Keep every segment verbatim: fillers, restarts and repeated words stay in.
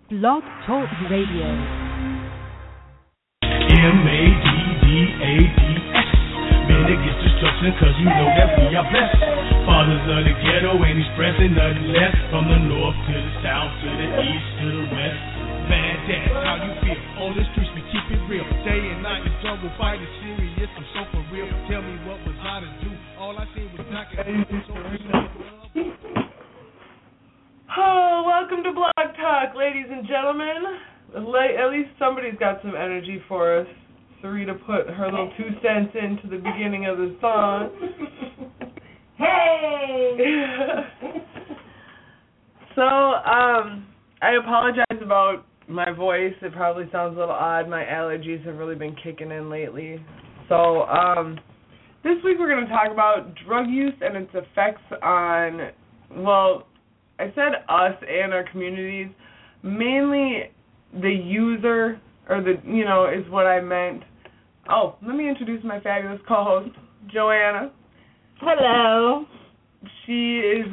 Blog Talk Radio. M A D D A D S. Man, it gets destruction cause you know that we are blessed. Fathers of the ghetto ain't expressing nothing less. From the north to the south, to the east, to the west. Man, that's how you feel. On the streets we keep it real. Day and night the struggle, fight is serious. I'm so for real. Tell me what was I to do. All I see was knocking. So Oh, welcome to Blog Talk, ladies and gentlemen. At least somebody's got some energy for us. Sarita put her little two cents into the beginning of the song. Hey! So, um, I apologize about my voice. It probably sounds a little odd. My allergies have really been kicking in lately. So, um, this week we're going to talk about drug use and its effects on, well, I said us and our communities. Mainly the user, or the, you know, is what I meant. Oh, let me introduce my fabulous co-host, Joanna. Hello. She is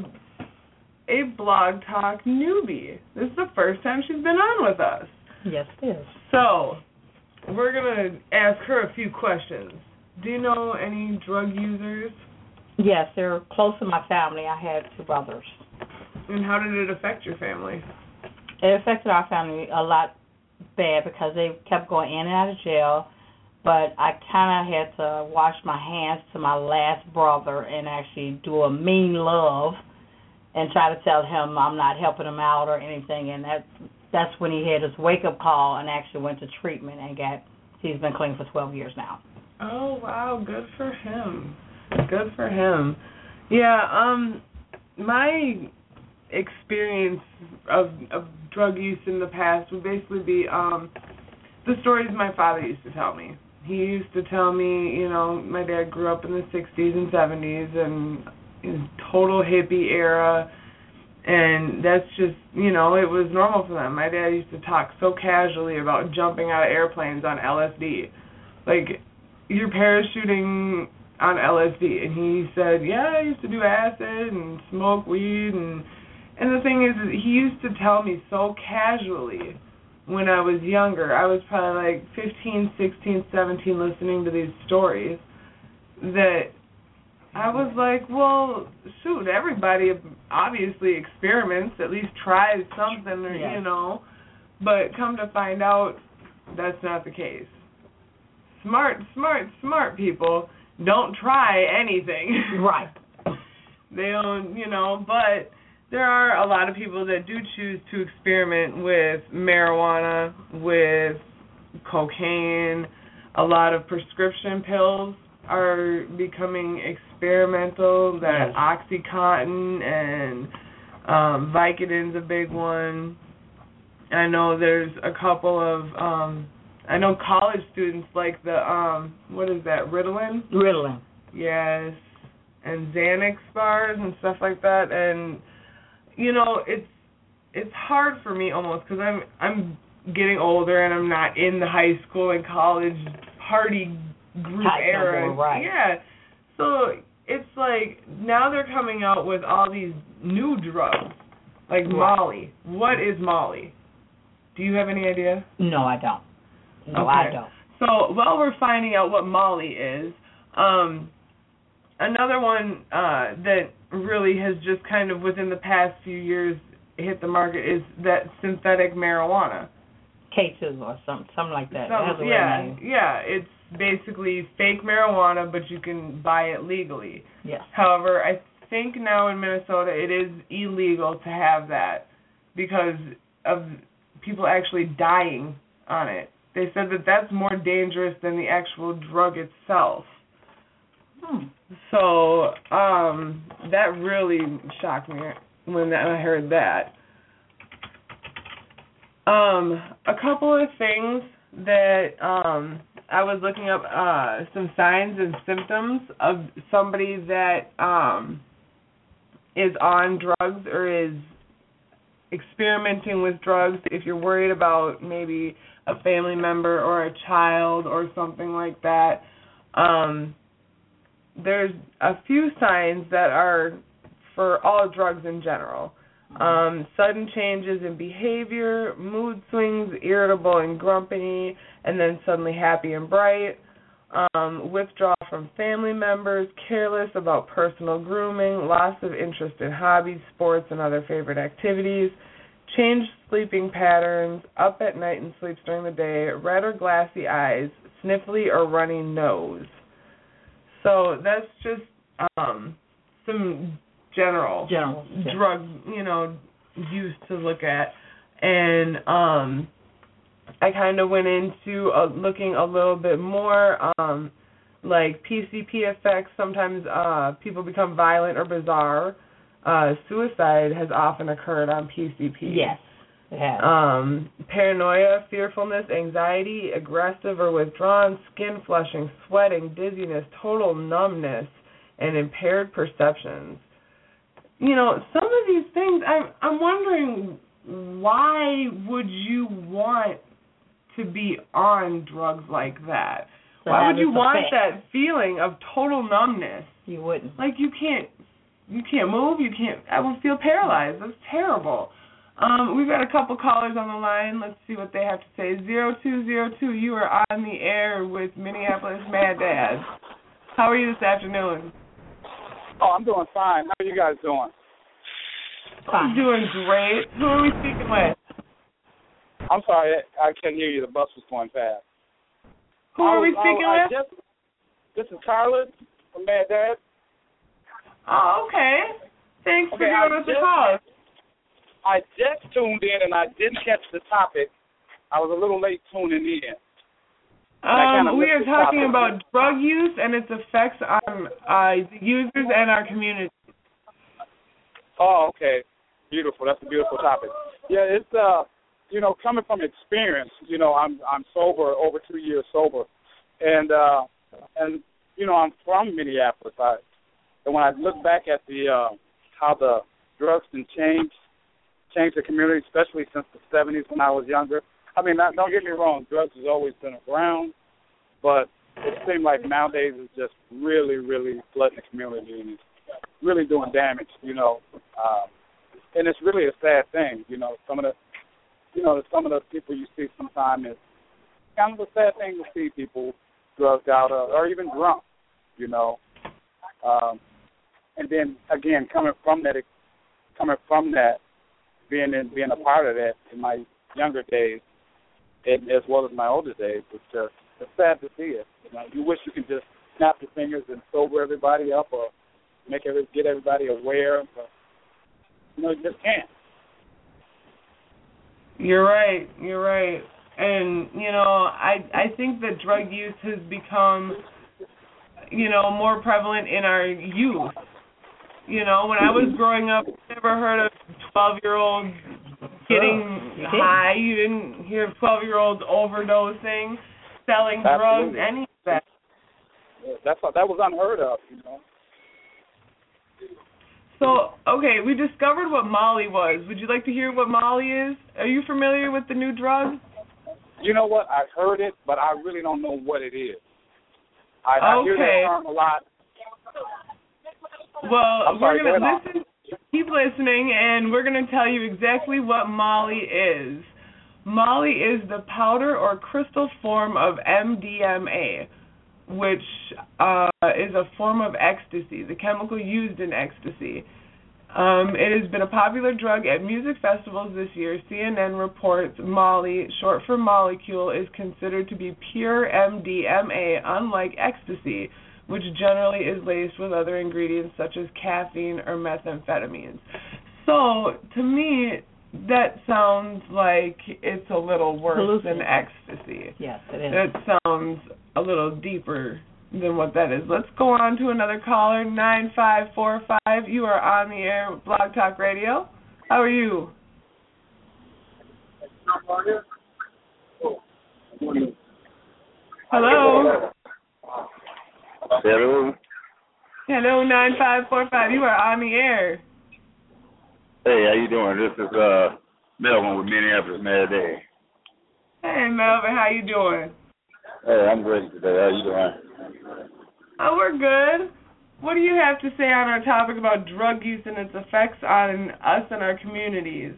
a Blog Talk newbie. This is the first time she's been on with us. Yes, it is. So, we're going to ask her a few questions. Do you know any drug users? Yes, they're close to my family. I had two brothers. And how did it affect your family? It affected our family a lot bad because they kept going in and out of jail, but I kind of had to wash my hands to my last brother and actually do a mean love and try to tell him I'm not helping him out or anything, and that that's when he had his wake-up call and actually went to treatment and got, he's been clean for twelve years now. Oh, wow, good for him. Good for him. Yeah, um, my experience of, of drug use in the past would basically be um, the stories my father used to tell me. He used to tell me, you know, my dad grew up in the sixties and seventies and in total hippie era, and that's just, you know, it was normal for them. My dad used to talk so casually about jumping out of airplanes on L S D. Like, you're parachuting on L S D, and he said, yeah, I used to do acid and smoke weed, and And the thing is, he used to tell me so casually when I was younger. I was probably like fifteen, sixteen, seventeen listening to these stories that I was like, well, shoot, everybody obviously experiments, at least tries something, or, yeah. you know. But come to find out, that's not the case. Smart, smart, smart people don't try anything. Right. They don't, you know, but there are a lot of people that do choose to experiment with marijuana, with cocaine. A lot of prescription pills are becoming experimental. That Yes. OxyContin and um, Vicodin's a big one. I know there's a couple of, um, I know college students like the, um, what is that, Ritalin? Ritalin. Yes. And Xanax bars and stuff like that. And you know, it's it's hard for me almost because I'm I'm getting older and I'm not in the high school and college party group Type era. number, right. Yeah, so it's like now they're coming out with all these new drugs like Right. Molly. What is Molly? Do you have any idea? No, I don't. No, Okay. I don't. So while we're finding out what Molly is, um, another one uh, that really has just kind of within the past few years hit the market is that synthetic marijuana. K two or something, something like that. Some- It has a yeah, weird name. yeah, it's basically fake marijuana, but you can buy it legally. Yes. However, I think now in Minnesota it is illegal to have that because of people actually dying on it. They said that that's more dangerous than the actual drug itself. Hmm. So, um, that really shocked me when I heard that. Um, a couple of things that um, I was looking up, uh, some signs and symptoms of somebody that um, is on drugs or is experimenting with drugs. If you're worried about maybe a family member or a child or something like that, um, there's a few signs that are for all drugs in general. Um, sudden changes in behavior, mood swings, irritable and grumpy, and then suddenly happy and bright. Um, withdrawal from family members, careless about personal grooming, loss of interest in hobbies, sports, and other favorite activities, changed sleeping patterns, up at night and sleeps during the day, red or glassy eyes, sniffly or runny nose. So that's just um, some general, general yeah. drug, you know, use to look at. And um, I kind of went into uh, looking a little bit more, um, like P C P effects. Sometimes uh, people become violent or bizarre. Uh, suicide has often occurred on P C P. Yes, it has. Um, paranoia, fearfulness, anxiety, aggressive or withdrawn, skin flushing, sweating, dizziness, total numbness, and impaired perceptions. You know, some of these things, I'm, I'm wondering, why would you want to be on drugs like that? So why would you want effect. that feeling of total numbness? You wouldn't. Like you can't, you can't move. You can't. I would feel paralyzed. That's terrible. Um, we've got a couple callers on the line. Let's see what they have to say. Zero two zero two. You are on the air with Minneapolis Mad Dad. How are you this afternoon? Oh, I'm doing fine. How are you guys doing? Fine. I'm doing great. Who are we speaking with? I'm sorry, I can't hear you. The bus was going fast. Who are we speaking I, I with? Just, this is Carla from Mad Dad. Oh, okay. Thanks okay, for giving us a call. I just tuned in and I didn't catch the topic. I was a little late tuning in. Um, we are talking about drug use and its effects on uh, the users and our community. Oh, okay. Beautiful. That's a beautiful topic. Yeah, it's uh, you know, coming from experience. You know, I'm I'm sober, over two years sober, and uh, and you know, I'm from Minneapolis. I and when I look back at the uh, how the drugs can change change the community, especially since the seventies when I was younger. I mean, not, don't get me wrong, drugs has always been around, but it seems like nowadays it's just really, really flooding the community and it's really doing damage, you know. Um, and it's really a sad thing, you know. Some of the, you know, some of the people you see sometimes, it's kind of a sad thing to see people drugged out or, or even drunk, you know. Um, and then again, coming from that, coming from that, being in, being a part of that in my younger days, and as well as my older days, it's just it's sad to see it. You know, you wish you could just snap your fingers and sober everybody up or make every get everybody aware, but you know, you just can't. You're right. You're right. And you know, I I think that drug use has become, you know, more prevalent in our youth. You know, when I was growing up, I never heard of twelve-year-olds getting oh, high. You didn't hear of twelve-year-olds overdosing, selling Absolutely. drugs, any of that. That's that was unheard of, you know. So, okay, we discovered what Molly was. Would you like to hear what Molly is? Are you familiar with the new drug? You know what? I've heard it, but I really don't know what it is. I, okay. I hear that term a lot. Well, sorry, we're going go to listen, keep listening, and we're going to tell you exactly what Molly is. Molly is the powder or crystal form of M D M A, which uh, is a form of ecstasy, the chemical used in ecstasy. Um, it has been a popular drug at music festivals this year. C N N reports Molly, short for molecule, is considered to be pure M D M A, unlike ecstasy, which generally is laced with other ingredients such as caffeine or methamphetamines. So, to me, that sounds like it's a little worse than ecstasy. Yes, it is. That sounds a little deeper than what that is. Let's go on to another caller, nine five four five. You are on the air with Blog Talk Radio. How are you? Hello? Hello. Hello, nine five four five. You are on the air. Hey, how you doing? This is uh Melvin with Minneapolis Mad Dad. Hey, Melvin, how you doing? Hey, I'm great today. How you doing? Oh, we're good. what do you have to say on our topic about drug use and its effects on us and our communities?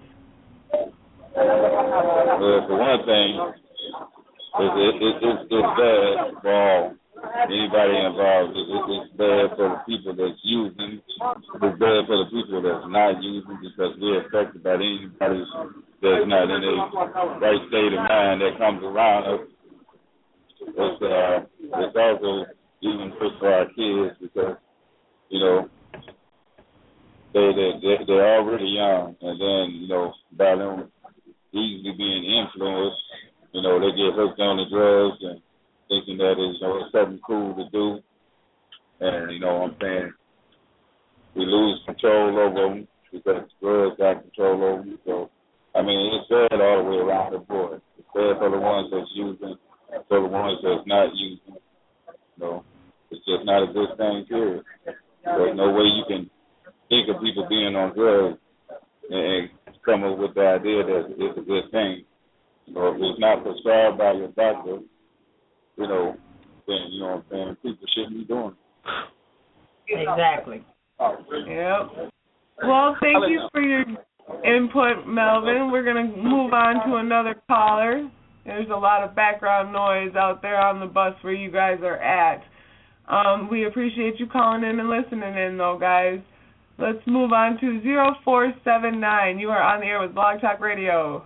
Well, for one thing, it's, it, it, it's, it's bad for all, anybody involved. It, it, it's bad for the people that's using. It's bad for the people that's not using because we're affected by anybody that's not in a right state of mind that comes around us. It's, uh, it's also even good for our kids because, you know, they, they, they, they're already young, and then, you know, by them easily being influenced, you know, they get hooked on the drugs and thinking that it's, you know, something cool to do. And, you know what I'm saying, we lose control over them because drugs got control over them. So, I mean, it's bad all the way around the board. It's bad for the ones that's using, for the ones that's not using. You know, it's just not a good thing, period. There's no way you can think of people being on drugs and come up with the idea that it's a good thing. You know, if it's not prescribed by your doctor, you know, then, you know what I'm saying, people shouldn't be doing it. Exactly. Yep. Well, thank you for your input, Melvin. We're going to move on to another caller. There's a lot of background noise out there on the bus where you guys are at. Um, we appreciate you calling in and listening in, though, guys. Let's move on to zero four seven nine. You are on the air with Blog Talk Radio.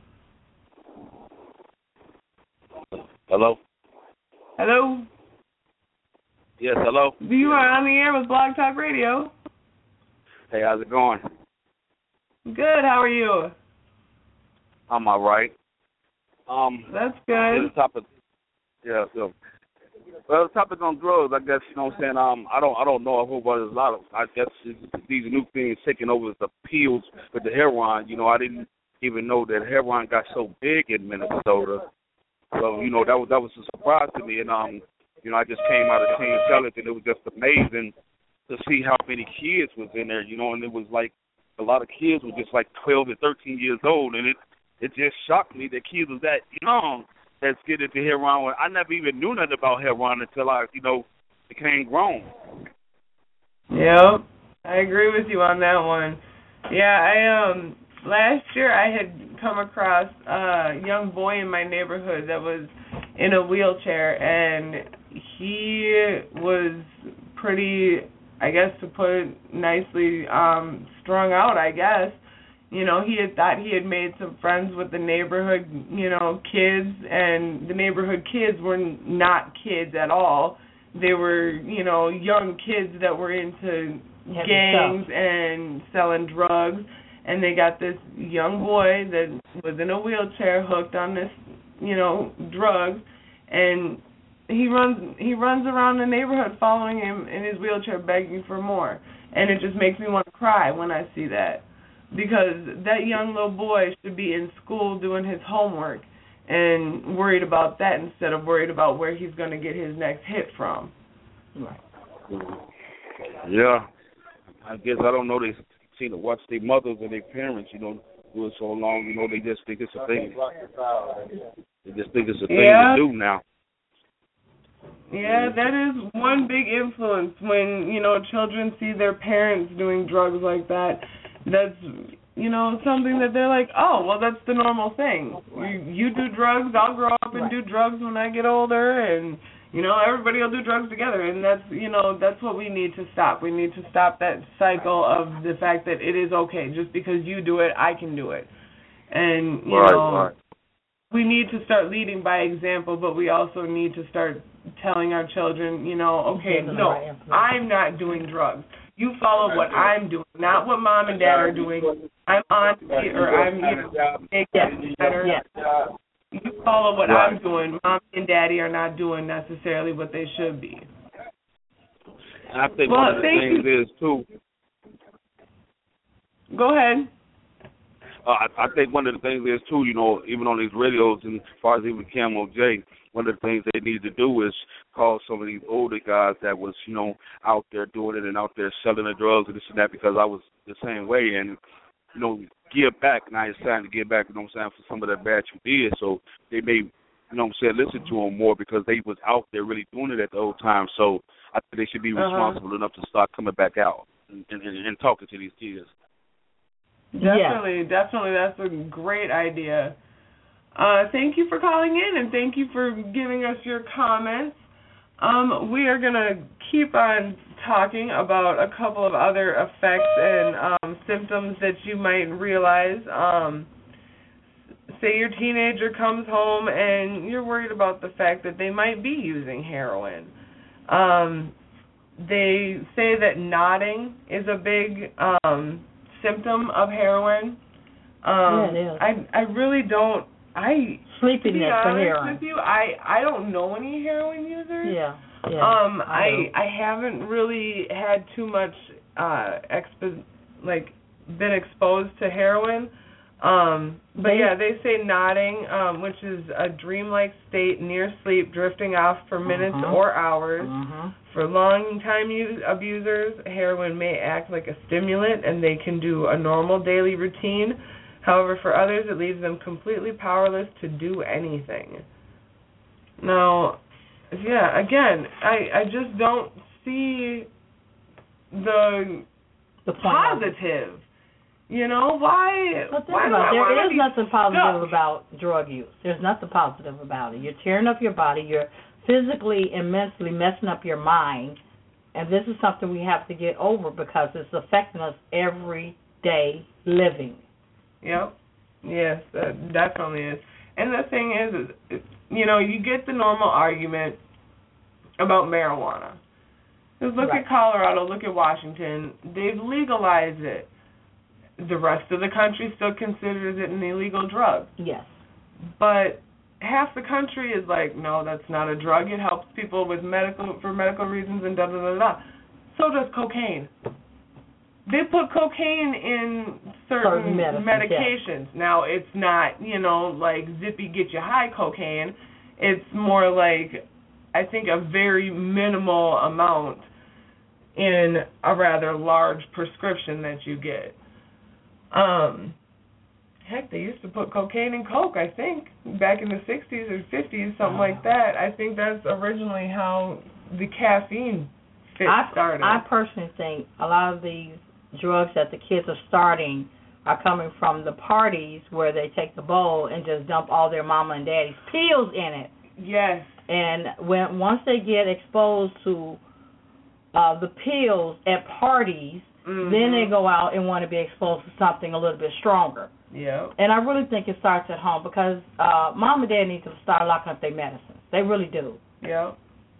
Hello? Hello? Yes, hello? You are on the air with Blog Talk Radio. Hey, how's it going? Good, how are you? I'm all right. Um, That's yeah, good. the topic, yeah, so, well, the topic on drugs, I guess, you know what I'm saying, um, I don't I don't know a whole bunch, there's a lot of, I guess these new things taking over the pills with the heroin, you know, I didn't even know that heroin got so big in Minnesota. So, you know, that was that was a surprise to me, and, um, you know, I just came out of Teen Challenge, and it was just amazing to see how many kids was in there, you know, and it was like a lot of kids were just like twelve and thirteen years old, and it, it just shocked me that kids was that young that's getting into heroin. I never even knew nothing about heroin until I, you know, became grown. Yep, I agree with you on that one. Yeah, I um last year I had come across a young boy in my neighborhood that was in a wheelchair, and he was pretty, I guess to put it nicely, um, strung out, I guess. You know, he had thought he had made some friends with the neighborhood, you know, kids, and the neighborhood kids were not kids at all. They were, you know, young kids that were into Heavy gangs stuff. And selling drugs, and they got this young boy that was in a wheelchair hooked on this, you know, drugs, and he runs he runs around the neighborhood following him in his wheelchair begging for more. And it just makes me want to cry when I see that. Because that young little boy should be in school doing his homework and worried about that instead of worried about where he's going to get his next hit from. Right. Yeah. I guess I don't know. They seem to watch their mothers and their parents, you know, do it so long, you know, they just think it's a thing. They just think it's a thing yeah. to do now. Yeah, that is one big influence when, you know, children see their parents doing drugs like that. That's, you know, something that they're like, oh, well, that's the normal thing. You, you do drugs, I'll grow up and do drugs when I get older, and, you know, everybody will do drugs together. And that's, you know, that's what we need to stop. We need to stop that cycle of the fact that it is okay. Just because you do it, I can do it. And, you right, know, right. we need to start leading by example, but we also need to start telling our children, you know, okay, no, I'm not doing drugs. You follow what I'm doing, not what mom and dad are doing. I'm on or I'm, you know, making better. You follow what right. I'm doing. Mom and daddy are not doing necessarily what they should be. And I think well, one of the things you. is, too. Go ahead. Uh, I, I think one of the things is, too, you know, even on these radios, and as far as even Camo J, one of the things they need to do is call some of these older guys that was, you know, out there doing it and out there selling the drugs and this and that, because I was the same way, and, you know, give back. Now it's time to give back, you know what I'm saying, for some of that bad you did. So they may, you know what I'm saying, listen to them more because they was out there really doing it at the old time. So I think they should be Uh-huh. responsible enough to start coming back out and, and, and talking to these kids. Definitely, yeah. definitely. That's a great idea. Uh, thank you for calling in, and thank you for giving us your comments. Um, we are going to keep on talking about a couple of other effects and um, symptoms that you might realize. Um, say your teenager comes home and you're worried about the fact that they might be using heroin. Um, they say that nodding is a big um, symptom of heroin. Um, yeah, it is. I I really don't. I sleepiness to be for honest heroin. with you, I I don't know any heroin users. Yeah. Yeah, um, I I I haven't really had too much uh expo- like been exposed to heroin. Um, but they, yeah, they say nodding, um, which is a dreamlike state near sleep, drifting off for minutes uh-huh. or hours. Uh-huh. For long-time use- abusers, heroin may act like a stimulant, and they can do a normal daily routine. However, for others, it leaves them completely powerless to do anything. Now, yeah, again, I, I just don't see the, the point positive. You know, why? But why do about, I there is be nothing positive stuck? about drug use. There's nothing positive about it. You're tearing up your body. You're physically and mentally messing up your mind. And this is something we have to get over because it's affecting us every day living. Yep. Yes, that definitely is. And the thing is, is, is, you know, you get the normal argument about marijuana. Just look Right. at Colorado, look at Washington. They've legalized it. The rest of the country still considers it an illegal drug. Yes. But half the country is like, no, that's not a drug. It helps people with medical for medical reasons and da da da da. So does cocaine. They put cocaine in certain Certain medicines, medications. yeah. Now, it's not, you know, like zippy get you high cocaine. It's more like, I think, a very minimal amount in a rather large prescription that you get. Um, heck, they used to put cocaine in Coke, I think, back in the sixties or fifties, something uh, like that. I think that's originally how the caffeine fit I, started. I personally think a lot of these drugs that the kids are starting are coming from the parties where they take the bowl and just dump all their mama and daddy's pills in it. Yes. And when once they get exposed to uh, the pills at parties, Mm-hmm. then they go out and want to be exposed to something a little bit stronger. Yep. And I really think it starts at home because uh, mom and dad need to start locking up their medicines. They really do. Yep.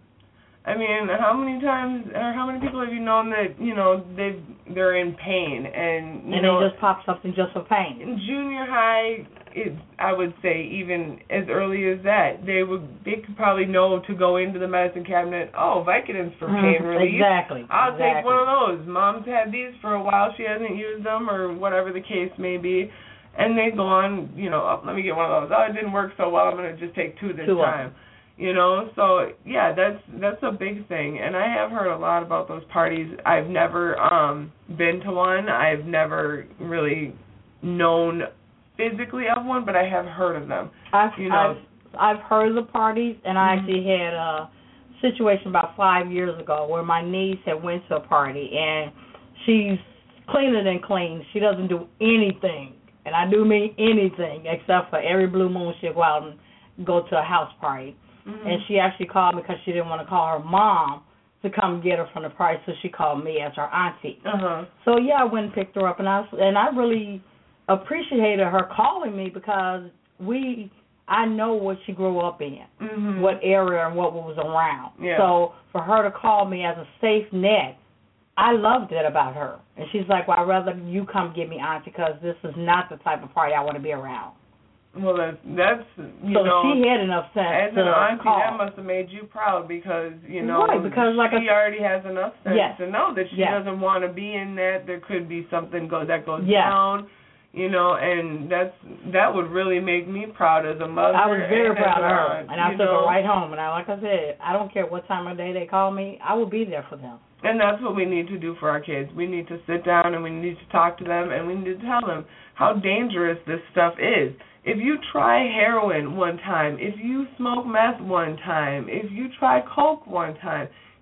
I mean, how many times or how many people have you known that, you know, they they're in pain and you and know they just pop something just for pain. in junior high, it, I would say even as early as that, they would they could probably know to go into the medicine cabinet. Oh, Vicodin's for pain Mm, relief. exactly. I'll exactly. take one of those. Mom's had these for a while. She hasn't used them or whatever the case may be. And they go on, you know, oh, let me get one of those. Oh, it didn't work so well. I'm going to just take two this Two time. You know, so yeah, that's that's a big thing. And I have heard a lot about those parties. I've never um been to one. I've never really known physically of one, but I have heard of them. I've, you know, I've I've heard of the parties, and I Mm-hmm. actually had a situation about five years ago where my niece had went to a party, and she's cleaner than clean. She doesn't do anything, and I do mean anything, except for every blue moon she'll go out and go to a house party. Mm-hmm. And she actually called me because she didn't want to call her mom to come get her from the party, so she called me as her auntie. Uh-huh. So yeah, I went and picked her up, and I and I really appreciated her calling me because we I know what she grew up in, Mm-hmm. what area and what was around. Yeah. So for her to call me as a safe net, I loved it about her. And she's like, well, I'd rather you come get me, auntie, because this is not the type of party I want to be around. Well, that's, that's you so know, she had enough sense as to an auntie, call. that must have made you proud because, you know, Right, because like she a, already has enough sense Yes. to know that she Yes. doesn't want to be in that. There could be something go that goes Yes. down, you know, and that's that would really make me proud as a mother. I was very and proud as of an her, aunt, and I you took know? her right home. And I, like I said, I don't care what time of day they call me, I will be there for them. And that's what we need to do for our kids. We need to sit down and we need to talk to them and we need to tell them how dangerous this stuff is. If you try heroin one time, if you smoke meth one time, if you try coke one time,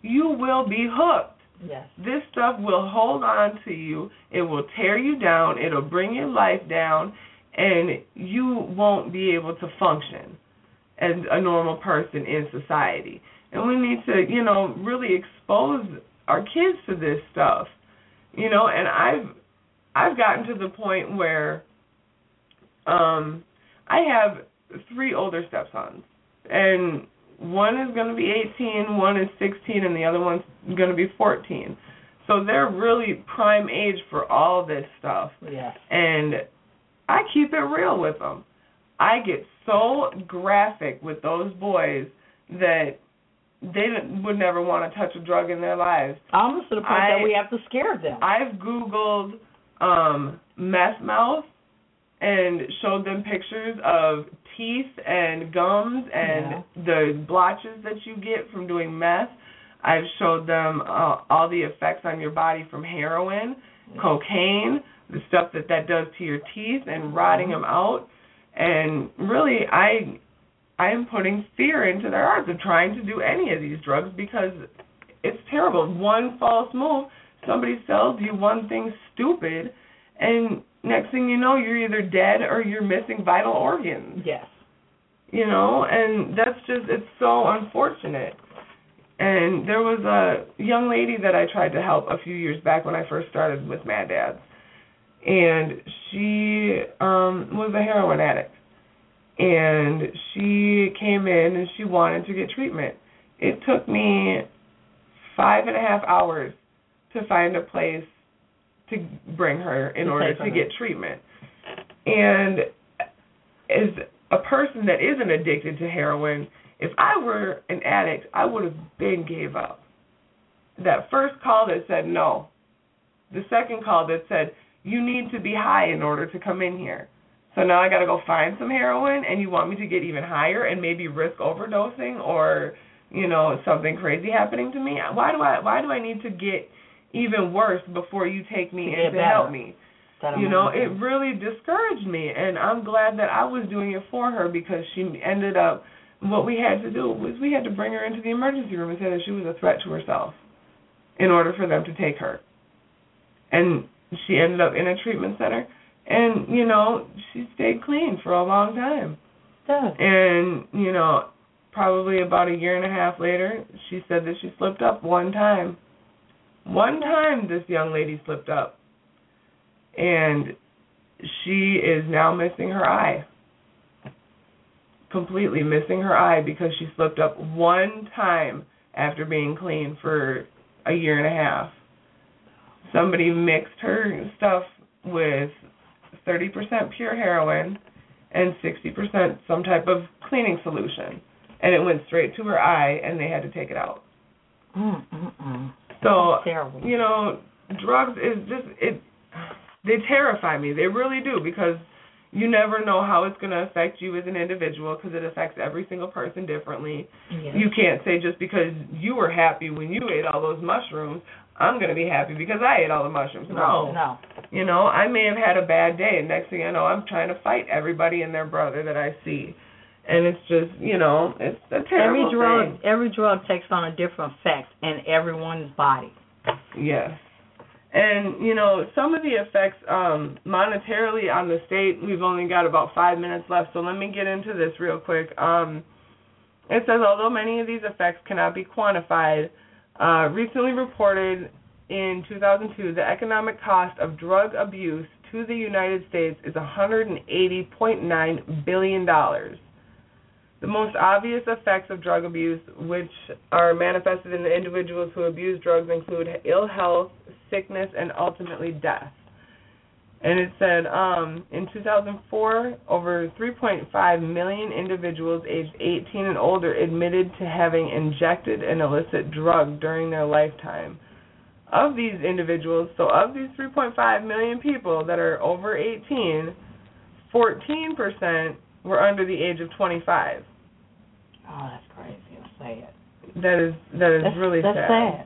you will be hooked. Yes. This stuff will hold on to you. It will tear you down. It'll bring your life down, and you won't be able to function as a normal person in society. And we need to, you know, really expose our kids to this stuff. You know, and I've I've gotten to the point where um, I have three older stepsons, and one is going to be eighteen, one is sixteen, and the other one's going to be fourteen. So they're really prime age for all this stuff. Yeah. And I keep it real with them. I get so graphic with those boys that they would never want to touch a drug in their lives. Almost to the point I, that we have to scare them. I've Googled um, meth mouth and showed them pictures of teeth and gums and yeah. the blotches that you get from doing meth. I've showed them uh, all the effects on your body from heroin, yeah. cocaine, the stuff that that does to your teeth and rotting them out. And really, I I am putting fear into their hearts of trying to do any of these drugs because it's terrible. One false move, somebody sells you one thing stupid, and next thing you know, you're either dead or you're missing vital organs. Yes. You know, and that's just, it's so unfortunate. And there was a young lady that I tried to help a few years back when I first started with Mad Dads. And she um, was a heroin addict. And she came in and she wanted to get treatment. It took me five and a half hours to find a place to bring her in order to get treatment. And as a person that isn't addicted to heroin, if I were an addict, I would have been gave up. That first call that said no. The second call that said, you need to be high in order to come in here. So now I got to go find some heroin, and you want me to get even higher and maybe risk overdosing or, you know, something crazy happening to me? Why do I why do I need to get even worse before you take me in to help me? You know, it really discouraged me, and I'm glad that I was doing it for her because she ended up, what we had to do was we had to bring her into the emergency room and say that she was a threat to herself in order for them to take her. And she ended up in a treatment center. And, you know, she stayed clean for a long time. Yeah. And, you know, probably about a year and a half later, she said that she slipped up one time. One time this young lady slipped up. And she is now missing her eye. Completely missing her eye because she slipped up one time after being clean for a year and a half. Somebody mixed her stuff with thirty percent pure heroin and sixty percent some type of cleaning solution. And it went straight to her eye, and they had to take it out. Mm, mm, mm. So, terrible. You know, drugs is just, it. they terrify me. They really do, because you never know how it's going to affect you as an individual, because it affects every single person differently. Yes. You can't say just because you were happy when you ate all those mushrooms, I'm going to be happy because I ate all the mushrooms. No. No. You know, I may have had a bad day, and next thing I know, I'm trying to fight everybody and their brother that I see. And it's just, you know, it's a terrible every drug, thing. Every drug takes on a different effect in everyone's body. Yes. And, you know, some of the effects um, monetarily on the state, we've only got about five minutes left, so let me get into this real quick. Um, it says, although many of these effects cannot be quantified, Uh, recently reported in two thousand two, the economic cost of drug abuse to the United States is one hundred eighty point nine billion dollars. The most obvious effects of drug abuse, which are manifested in the individuals who abuse drugs, include ill health, sickness, and ultimately death. And it said um, in two thousand four, over three point five million individuals aged eighteen and older admitted to having injected an illicit drug during their lifetime. Of these individuals, so of these three point five million people that are over eighteen, fourteen percent were under the age of twenty-five. Oh, that's crazy. I'll say it. That is that is that's, really that's sad. sad.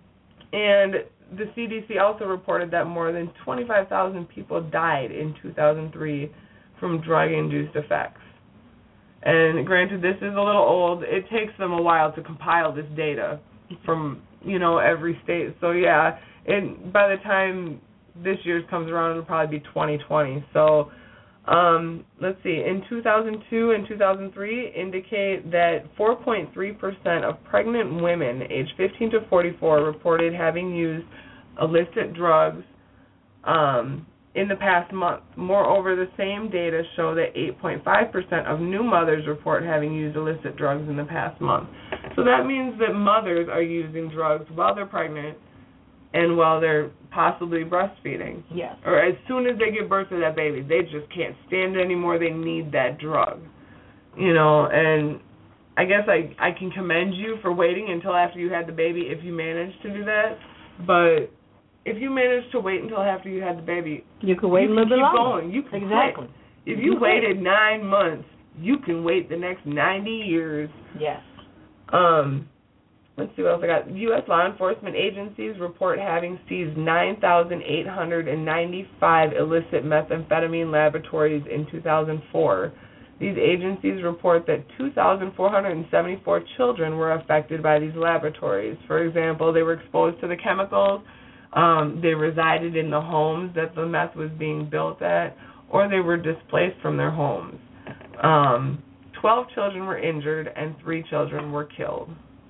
And the C D C also reported that more than twenty-five thousand people died in two thousand three from drug-induced effects. And granted, this is a little old. It takes them a while to compile this data. from, you know, every state. So, yeah, and by the time this year's comes around, it'll probably be twenty twenty. So, um, let's see, in two thousand two and two thousand three indicate that four point three percent of pregnant women aged fifteen to forty-four reported having used illicit drugs um, in the past month. Moreover, the same data show that eight point five percent of new mothers report having used illicit drugs in the past month. So that means that mothers are using drugs while they're pregnant and while they're possibly breastfeeding. Yes. Or as soon as they give birth to that baby, they just can't stand it anymore. They need that drug. You know, and I guess I I can commend you for waiting until after you had the baby if you managed to do that. But if you managed to wait until after you had the baby, you can wait you a little can bit keep longer. going. You can exactly. quit. If you, you waited quit. nine months, you can wait the next ninety years. Yes. Um, let's see what else I got. U S law enforcement agencies report having seized nine thousand eight hundred ninety-five illicit methamphetamine laboratories in two thousand four. These agencies report that two thousand four hundred seventy-four children were affected by these laboratories. For example, they were exposed to the chemicals, um, they resided in the homes that the meth was being built at, or they were displaced from their homes. Um, Twelve children were injured and three children were killed.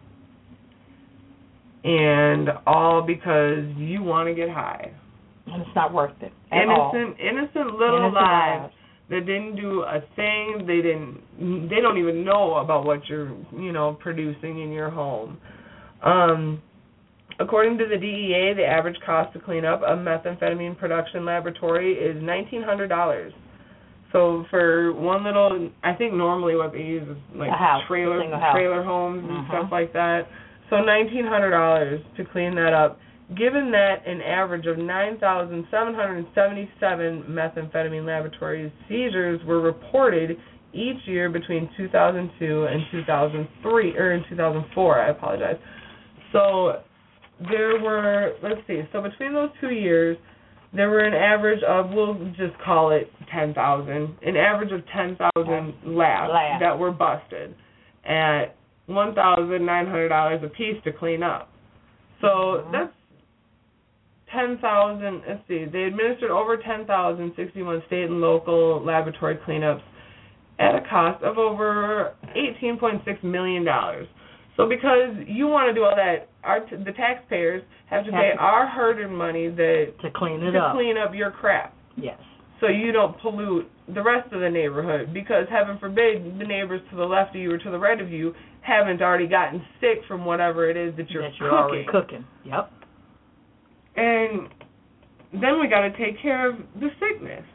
And all because you want to get high. And it's not worth it at innocent, all. Innocent little innocent lives lives that didn't do a thing. They didn't. They don't even know about what you're, you know, producing in your home. Um, according to the D E A, the average cost to clean up a methamphetamine production laboratory is nineteen hundred dollars. So for one little, I think normally what they use is like house, trailer trailer homes and uh-huh. stuff like that. So nineteen hundred dollars to clean that up. Given that an average of nine thousand seven hundred seventy-seven methamphetamine laboratory seizures were reported each year between two thousand two and two thousand three, or in two thousand four, I apologize. So there were, let's see, so between those two years, there were an average of, we'll just call it ten thousand, an average of ten thousand labs Lab. that were busted at one thousand nine hundred dollars a piece to clean up. So mm-hmm. that's ten thousand, let's see, they administered over ten thousand sixty-one state and local laboratory cleanups at a cost of over eighteen point six million dollars. So because you want to do all that, our t- the taxpayers have to pay our hard-earned money that to clean it to up. clean up your crap. Yes. So you don't pollute the rest of the neighborhood, because heaven forbid the neighbors to the left of you or to the right of you haven't already gotten sick from whatever it is that you're, that you're cooking. already cooking. Yep. And then we got to take care of the sickness.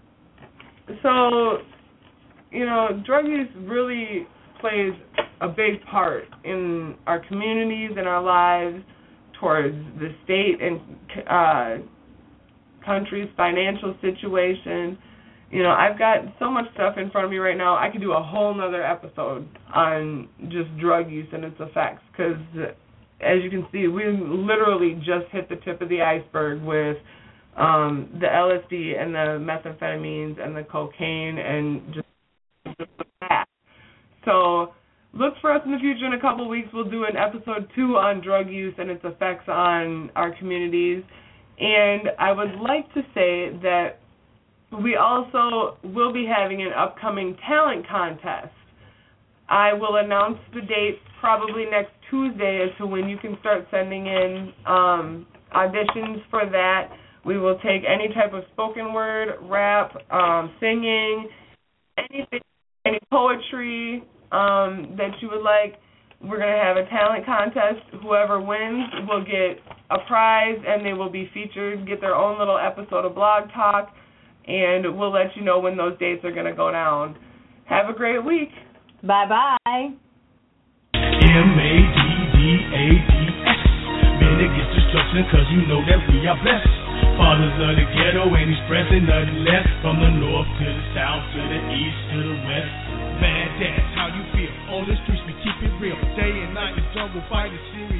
So, you know, drug use really plays a big part in our communities and our lives, towards the state and uh, country's financial situation. You know, I've got so much stuff in front of me right now, I could do a whole nother episode on just drug use and its effects, because as you can see, we literally just hit the tip of the iceberg with um, the L S D and the methamphetamines and the cocaine and just, just the that. So look for us in the future. In a couple of weeks, we'll do an episode two on drug use and its effects on our communities. And I would like to say that we also will be having an upcoming talent contest. I will announce the date probably next Tuesday as to when you can start sending in um, auditions for that. We will take any type of spoken word, rap, um, singing, anything, any poetry um, that you would like. We're going to have a talent contest. Whoever wins will get a prize, and they will be featured, get their own little episode of Blog Talk, and we'll let you know when those dates are going to go down. Have a great week. Bye-bye. M A D D A D S. Man, it gets destruction because you know that we are blessed. Fathers of the ghetto ain't expressing nothing less. From the north to the south, to the east, to the west. Man, that's how you feel. On the streets, we keep it real. Day and night, the jungle fight is serious.